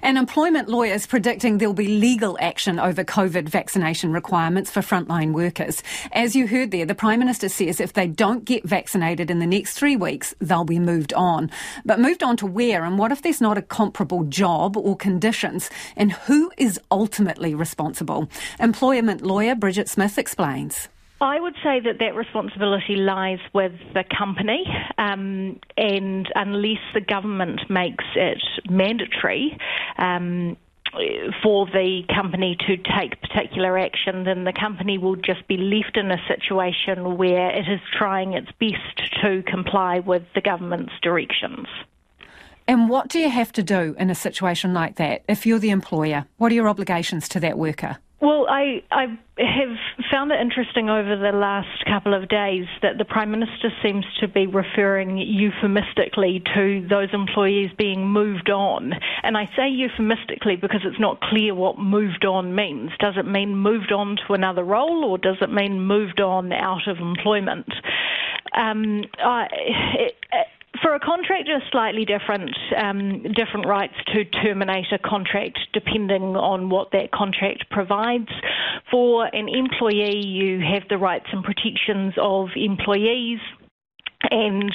And employment lawyers predicting there'll be legal action over COVID vaccination requirements for frontline workers. As you heard there, the Prime Minister says if they don't get vaccinated in the next 3 weeks, they'll be moved on. But moved on to where? And what if there's not a comparable job or conditions? And who is ultimately responsible? Employment lawyer Bridget Smith explains. I would say that responsibility lies with the company, and unless the government makes it mandatory for the company to take particular action, then the company will just be left in a situation where it is trying its best to comply with the government's directions. And what do you have to do in a situation like that if you're the employer? What are your obligations to that worker? Well, I have found it interesting over the last couple of days that the Prime Minister seems to be referring euphemistically to those employees being moved on. And I say euphemistically because it's not clear what moved on means. Does it mean moved on to another role, or does it mean moved on out of employment? For a contractor, slightly different rights to terminate a contract depending on what that contract provides. For an employee, you have the rights and protections of employees, and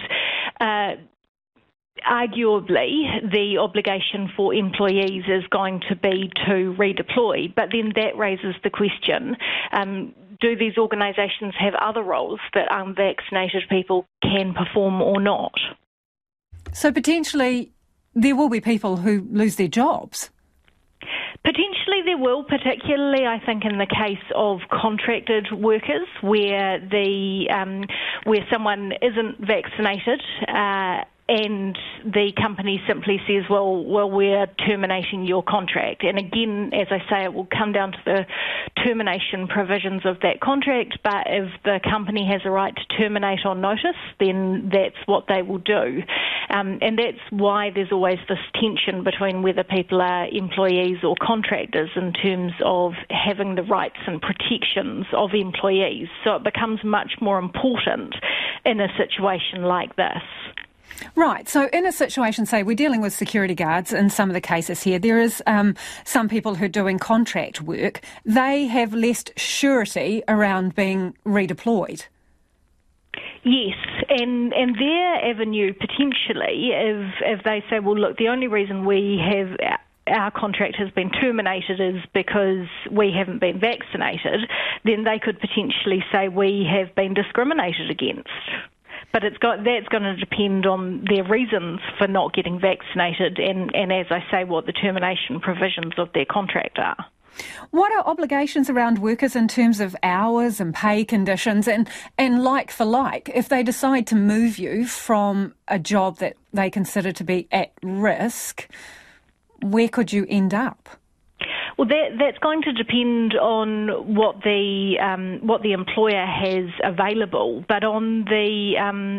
arguably the obligation for employees is going to be to redeploy. But then that raises the question, do these organisations have other roles that unvaccinated people can perform or not? So potentially there will be people who lose their jobs. Potentially there will, particularly I think in the case of contracted workers where someone isn't vaccinated and the company simply says, well, we're terminating your contract. And again, as I say, it will come down to the termination provisions of that contract, but if the company has a right to terminate on notice, then that's what they will do. And that's why there's always this tension between whether people are employees or contractors in terms of having the rights and protections of employees. So it becomes much more important in a situation like this. Right. So in a situation, say, we're dealing with security guards in some of the cases here. There is some people who are doing contract work. They have less surety around being redeployed. Yes, and their avenue potentially, if they say, well, look, the only reason we have our contract has been terminated is because we haven't been vaccinated, then they could potentially say we have been discriminated against. But that's going to depend on their reasons for not getting vaccinated and as I say, what the termination provisions of their contract are. What are obligations around workers in terms of hours and pay conditions and like for like? If they decide to move you from a job that they consider to be at risk, where could you end up? Well, that's going to depend on what the employer has available. But on the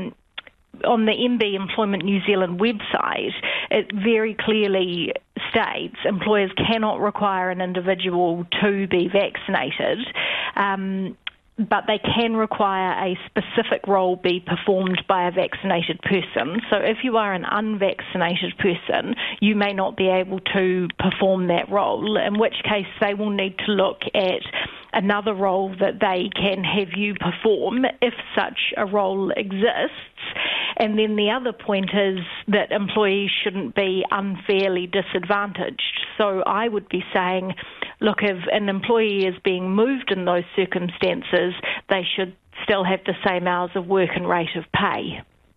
MB Employment New Zealand website, it very clearly states employers cannot require an individual to be vaccinated. But they can require a specific role be performed by a vaccinated person. So if you are an unvaccinated person, you may not be able to perform that role, in which case they will need to look at another role that they can have you perform if such a role exists. And then the other point is that employees shouldn't be unfairly disadvantaged. So I would be saying, look, if an employee is being moved in those circumstances, they should still have the same hours of work and rate of pay.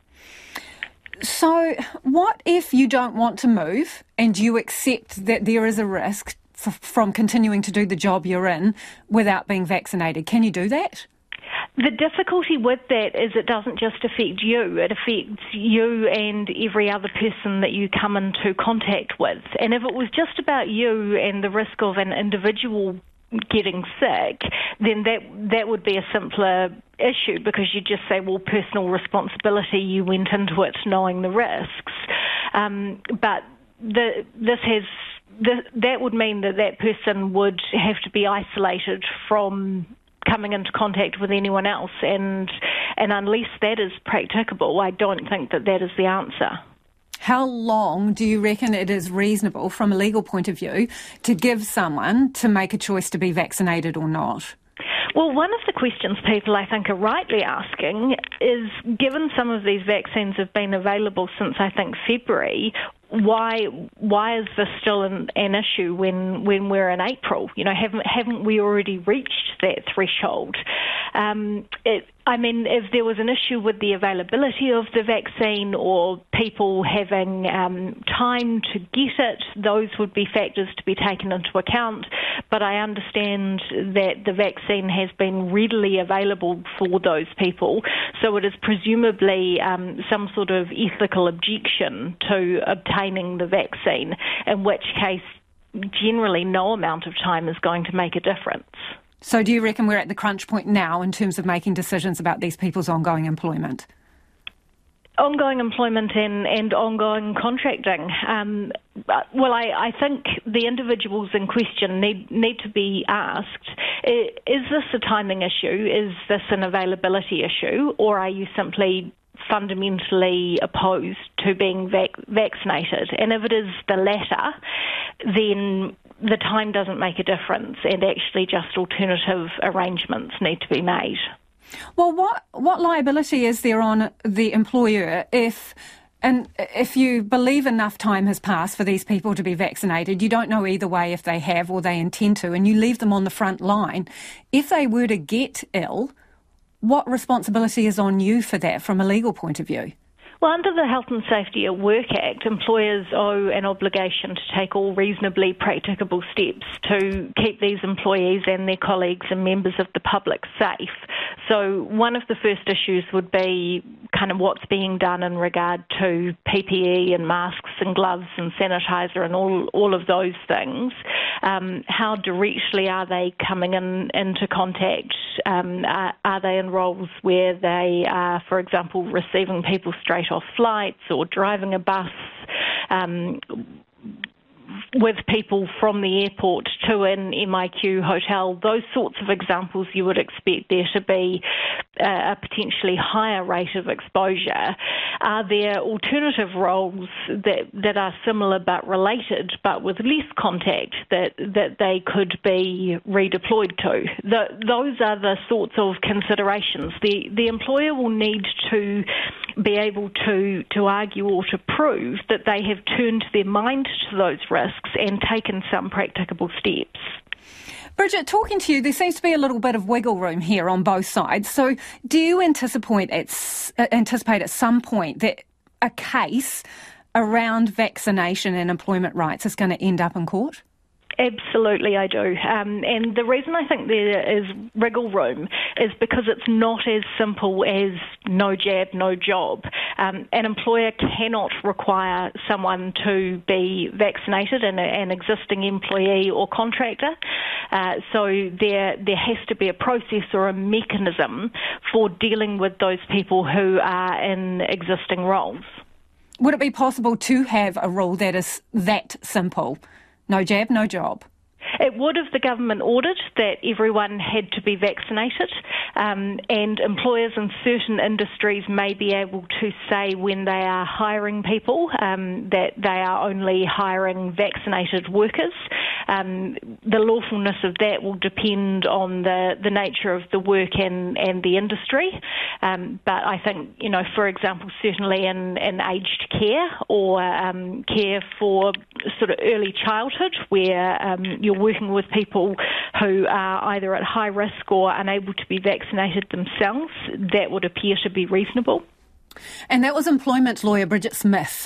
So what if you don't want to move and you accept that there is a risk from continuing to do the job you're in without being vaccinated? Can you do that? The difficulty with that is it doesn't just affect you, it affects you and every other person that you come into contact with. And if it was just about you and the risk of an individual getting sick, then that would be a simpler issue because you just say, well, personal responsibility, you went into it knowing the risks. But that would mean that person would have to be isolated from coming into contact with anyone else, and unless that is practicable, I don't think that is the answer. how long do you reckon it is reasonable from a legal point of view to give someone to make a choice to be vaccinated or not? Well, one of the questions people, I think, are rightly asking is, given some of these vaccines have been available since, I think, February, why is this still an issue when we're in April? You know, haven't we already reached that threshold? If there was an issue with the availability of the vaccine or people having time to get it, those would be factors to be taken into account. But I understand that the vaccine has been readily available for those people, so it is presumably some sort of ethical objection to obtaining the vaccine, in which case generally no amount of time is going to make a difference. So do you reckon we're at the crunch point now in terms of making decisions about these people's ongoing employment? Ongoing employment and ongoing contracting. I think the individuals in question need to be asked, is this a timing issue? Is this an availability issue? Or are you simply fundamentally opposed to being vaccinated? And if it is the latter, then the time doesn't make a difference, and actually just alternative arrangements need to be made. Well, what liability is there on the employer if you believe enough time has passed for these people to be vaccinated, you don't know either way if they have or they intend to, and you leave them on the front line? If they were to get ill, what responsibility is on you for that from a legal point of view? Well, under the Health and Safety at Work Act, employers owe an obligation to take all reasonably practicable steps to keep these employees and their colleagues and members of the public safe. So one of the first issues would be kind of what's being done in regard to PPE and masks and gloves and sanitizer and all of those things. How directly are they coming into contact? Are they in roles where they are, for example, receiving people straight off flights or driving a bus with people from the airport to an MIQ hotel? Those sorts of examples you would expect there to be a potentially higher rate of exposure. Are there alternative roles that are similar but related, but with less contact that they could be redeployed to? Those are the sorts of considerations. The employer will need to be able to argue or to prove that they have turned their mind to those risks and taken some practicable steps. Bridget, talking to you, there seems to be a little bit of wiggle room here on both sides. So do you anticipate at some point that a case around vaccination and employment rights is going to end up in court? Absolutely, I do. And the reason I think there is wriggle room is because it's not as simple as no jab, no job. An employer cannot require someone to be vaccinated, an existing employee or contractor. So there has to be a process or a mechanism for dealing with those people who are in existing roles. Would it be possible to have a rule that is that simple? No jab, no job. It would if the government ordered that everyone had to be vaccinated, and employers in certain industries may be able to say when they are hiring people that they are only hiring vaccinated workers. The lawfulness of that will depend on the nature of the work and the industry. But I think, for example, certainly in aged care or care for sort of early childhood where you're working with people who are either at high risk or unable to be vaccinated themselves, that would appear to be reasonable. And that was employment lawyer Bridget Smith.